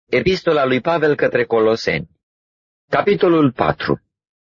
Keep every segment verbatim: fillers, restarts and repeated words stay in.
Epistola lui Pavel către Coloseni. Capitolul patru.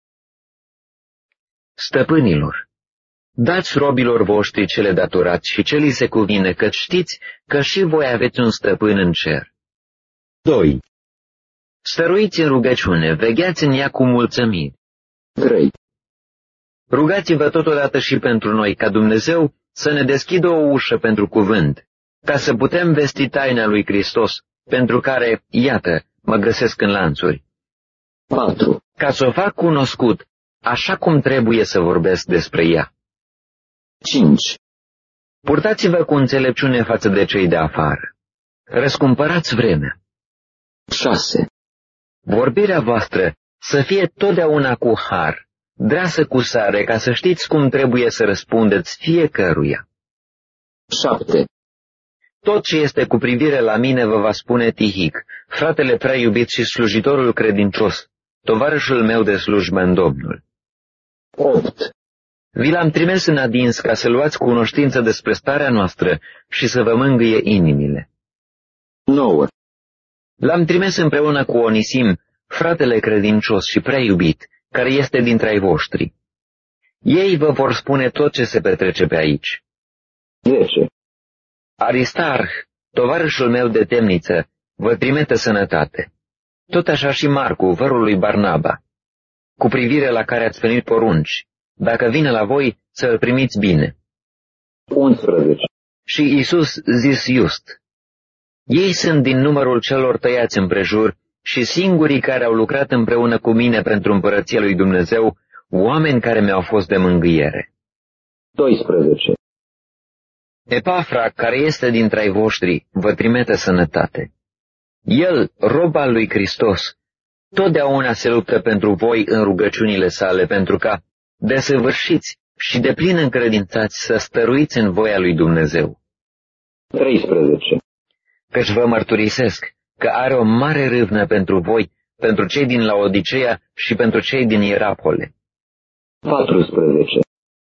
Stăpânilor, dați robilor voștri cele datorați și ce li se cuvine, că știți că și voi aveți un stăpân în cer. doi. Stăruiți în rugăciune, vegheați în ea cu mulțumiri. trei. Rugați-vă totodată și pentru noi, ca Dumnezeu să ne deschidă o ușă pentru cuvânt, ca să putem vesti taina lui Hristos, pentru care, iată, mă găsesc în lanțuri. patru. Ca să o fac cunoscut, așa cum trebuie să vorbesc despre ea. cinci. Purtați-vă cu înțelepciune față de cei de afară. Răscumpărați vremea. șase. Vorbirea voastră să fie totdeauna cu har, dreasă cu sare, ca să știți cum trebuie să răspundeți fiecăruia. șapte. Tot ce este cu privire la mine vă va spune Tihic, fratele prea iubit și slujitorul credincios, tovarășul meu de slujbă în Domnul. opt. Vi l-am trimis în adins ca să luați cunoștință despre starea noastră și să vă mângâie inimile. nouă. L-am trimis împreună cu Onisim, fratele credincios și prea iubit, care este dintre ai voștri. Ei vă vor spune tot ce se petrece pe aici. zece. Aristarh, tovarășul meu de temniță, vă trimite sănătate. Tot așa și Marcu, vărul lui Barnaba, cu privire la care ați venit porunci, dacă vine la voi, să îl primiți bine. unsprezece. Și Iisus zis just. Ei sunt din numărul celor tăiați împrejur și singurii care au lucrat împreună cu mine pentru împărăția lui Dumnezeu, oameni care mi-au fost de mângâiere. doisprezece. Epafra, care este dintre ai voștri, vă trimite sănătate. El, rob al lui Hristos, totdeauna se luptă pentru voi în rugăciunile sale, pentru ca, desăvârșiți și de plin încredințați, să stăruiți în voia lui Dumnezeu. treisprezece. Căci vă mărturisesc că are o mare râvnă pentru voi, pentru cei din Laodiceea și pentru cei din Ierapole. patrusprezece.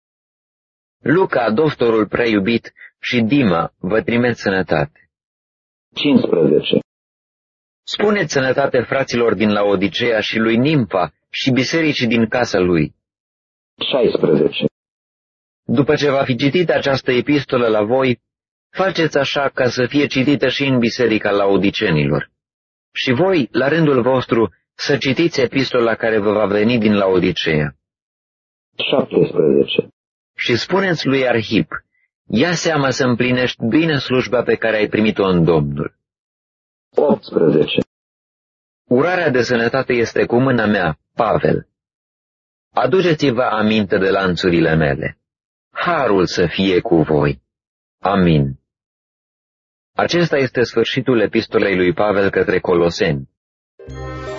Luca, doctorul prea iubit, și Dima vă trimit sănătate. cincisprezece. Spuneți sănătate fraților din Laodiceea și lui Nimfa și bisericii din casa lui. șaisprezece. După ce va fi citită această epistolă la voi, faceți așa ca să fie citită și în biserica laodicenilor. Și voi, la rândul vostru, să citiți epistola care vă va veni din Laodiceea. șaptesprezece. Și spuneți lui Arhip, ia seama să împlinești bine slujba pe care ai primit-o în Domnul. optsprezece. Urarea de sănătate este cu mâna mea, Pavel. Aduceți-vă aminte de lanțurile mele. Harul să fie cu voi. Amin. Acesta este sfârșitul epistolei lui Pavel către Coloseni.